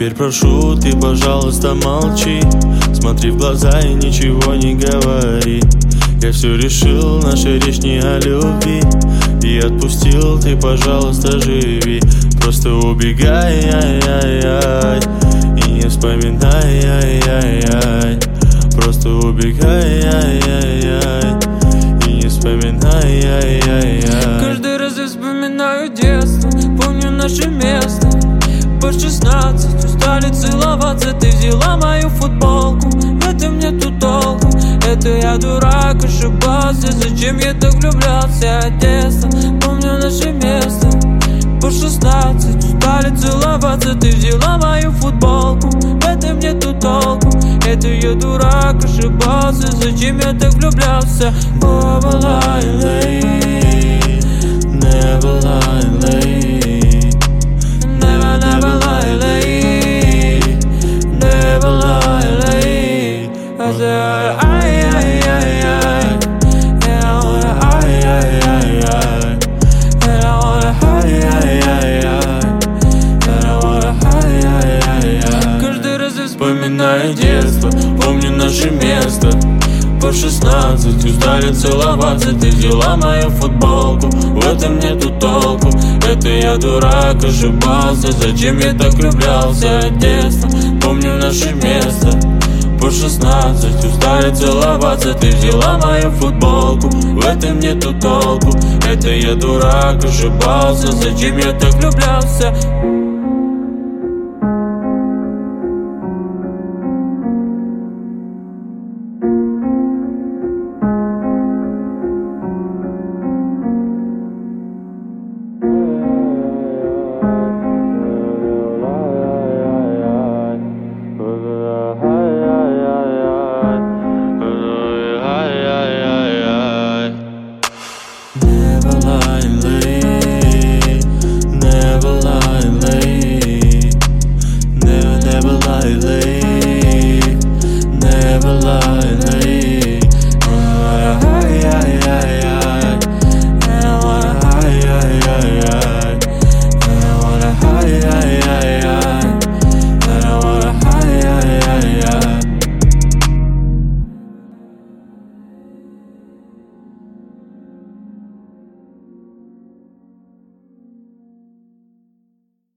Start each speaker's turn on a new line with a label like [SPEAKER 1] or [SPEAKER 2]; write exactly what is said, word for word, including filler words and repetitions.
[SPEAKER 1] теперь прошу, ты, пожалуйста, молчи. Смотри в глаза и ничего не говори. Я все решил, наша речь не о любви. И отпустил, ты, пожалуйста, живи. Просто убегай, ай-яй-яй, и не вспоминай, ай-яй-яй. Просто убегай, ай-яй-яй, и не вспоминай, ай-яй-яй.
[SPEAKER 2] Каждый раз я вспоминаю детство, помню наше место. По шестнадцать устали целоваться, ты взяла мою футболку. В этом нету толку, это я дурак, ошибался. Зачем я так влюблялся от детства? Помню наше место. По шестнадцать устали целоваться, ты взяла мою футболку. В этом нету толку, это я дурак, ошибался. Зачем я так влюблялся? Never lie late, never lie late, never, never lie late, never lie late. I said ay, ay, ay, ay, and I wanna ay, ay, ay, ay, and I wanna ay, ay, ay, ay, and I wanna ay, ay, ay, ay. Каждый раз я вспоминаю детство, помню наше место. По шестнадцать устали целоваться, ты взяла мою футболку. В этом нету толку, это я дурак, ошибался. Зачем я так влюблялся от детства? Помню наше место. По шестнадцать устали целоваться, ты взяла мою футболку. В этом нету толку, это я дурак, ошибался. Зачем я так влюблялся?